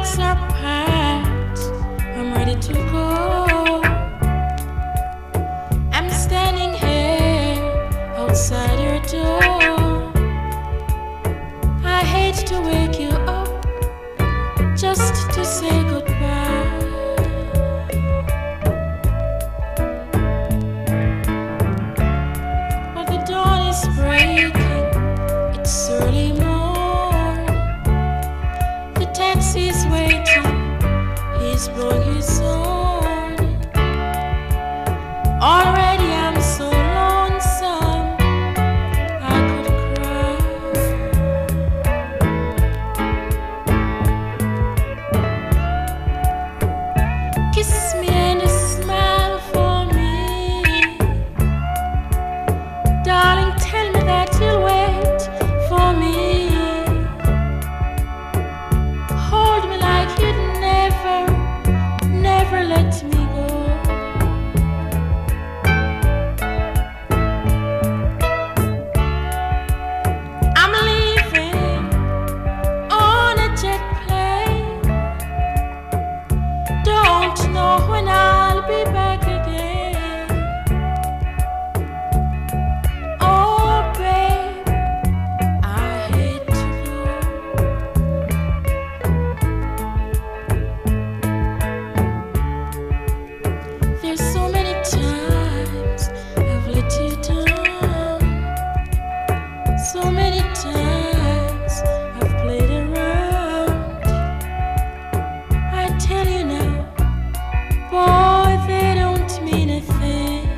bags are packed, I'm ready to go. I'm standing here outside your door. I hate to wake you up just to say goodbye. But the dawn is breaking, it's early morn. The taxi's waiting, he's blowing his horn. Already I'm so lonesome, I could cry. Kiss me and smile for me, darling, tell me that you'll wait for me. Hold me like you'd never let me go. I'm leaving on a jet plane. Don't know when I'll be back again. Oh, babe, I hate to go. There's so many times I've let you down. So many times I've played around. I tell you now, boy, they don't mean a thing.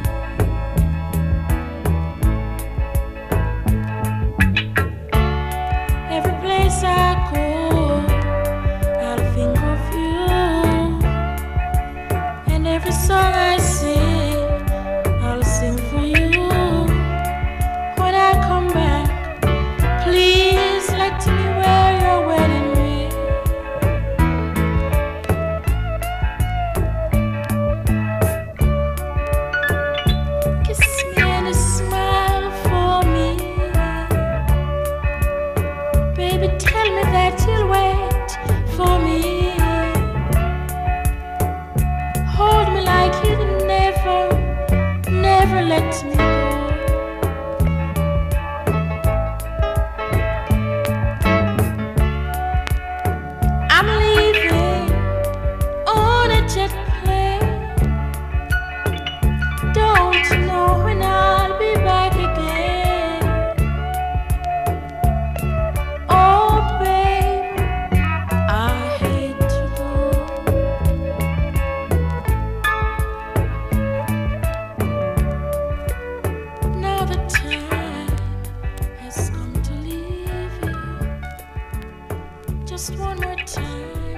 Every place I go, I'll think of you. And every song I sing, I'll sing for you. When I come back, please let me wear your wedding ring. Kiss me and smile for me, baby, tell me that you'll wait for me. Hold me like you'd never let me go. I'm leaving on a jet plane. Don't know when I'll be back again. Oh, babe, I hate to go. Now the time has come to leave you. Just one more time.